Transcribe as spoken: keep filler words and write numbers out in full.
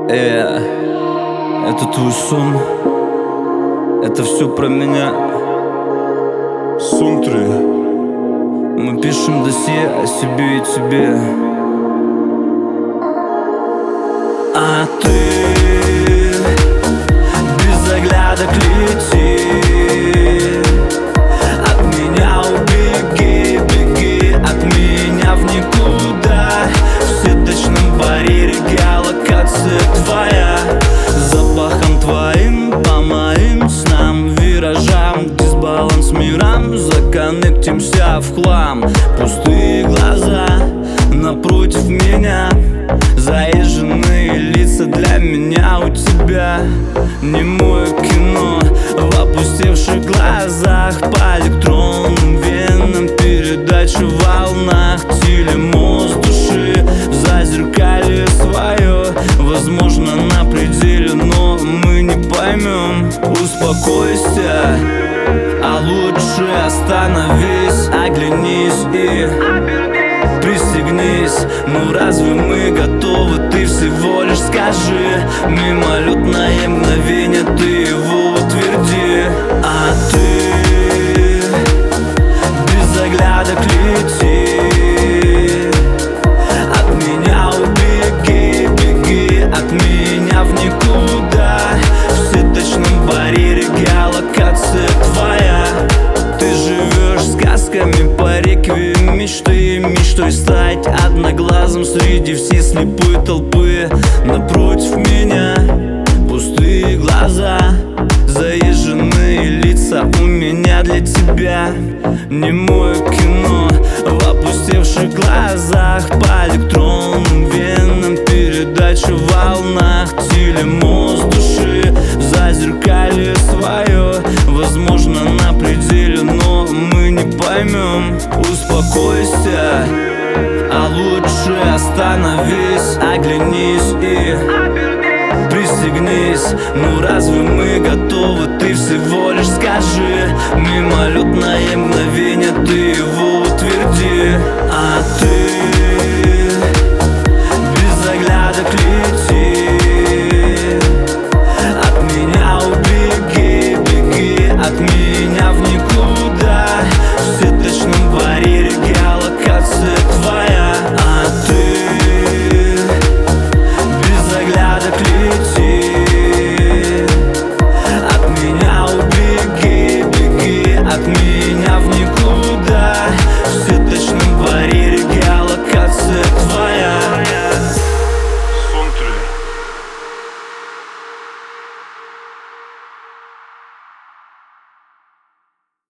Э, это твой сон, это все про меня. Сунтри. Мы пишем досье о себе и тебе. А ты без оглядок лети, от меня убеги, беги от меня в никуда. В сеточном барьере геолокация твоя, запахом твоим по моим снам, виражам, дисбаланс мирам, законнектимся в хлам. Пустые глаза напротив меня, заезженные лица для меня у тебя. Немое кино в опустевших глазах, по электронным венам передача в волнах. Телемост души в зазеркалье свое, возможно на пределе, но мы не поймем. Успокойся, а лучше остановись, оглянись и пристегнись. Ну разве мы готовы? Ты всего лишь скажи. Мимолетное мгновение, ты его утверди. А ты без оглядок лети, от меня убеги, беги от меня в никуда. В сеточном барьере геолокация твоя. Ты живешь сказками по реквием мечты, мечтой стать одноглазым среди всей слепой толпы. Напротив меня пустые глаза, заезженные лица у меня для тебя. Немое кино в опустевших глазах, по электронным венам передача в волнах. Телемост души в зазеркалье свое, возможно на пределе, но мы не поймем. Успокойся, а лучше остановись, оглянись и пристегнись. Ну разве мы готовы? Ты всего лишь скажи. Мимолетное мгновение, ты его утверди. А ты